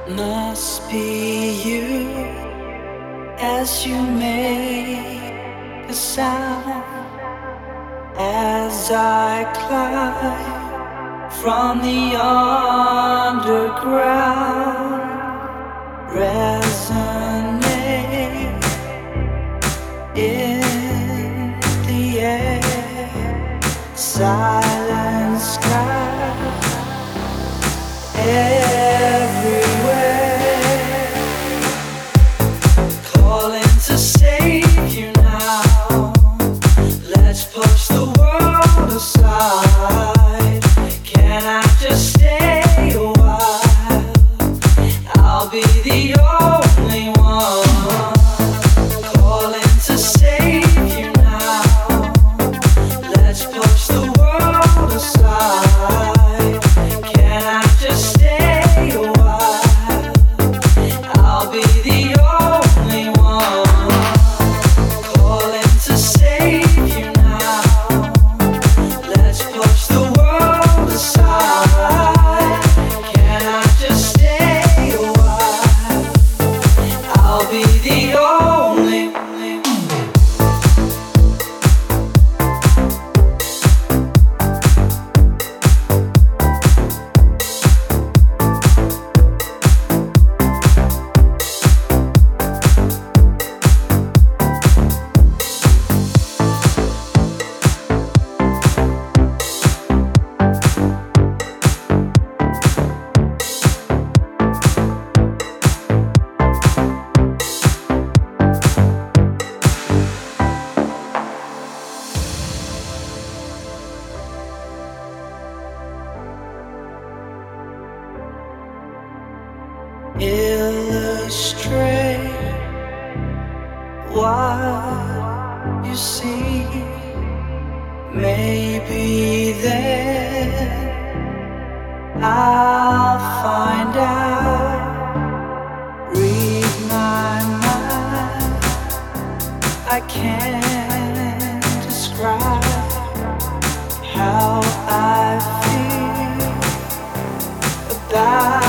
Must be you as you make a sound as I climb from the underground. Resonate in the air, silent sky everywhere, calling to save you now. Let's push the world aside. Can I just stay a while? I'll be the only one calling to save you now. Let's push the world aside. Can I just stay a while? I'll be the only one calling to save you now. Let's push the world aside. Can I just stay a while? I'll be the only. Illustrate what you see. Maybe then I'll find out. Read my mind. I can't describe how I feel about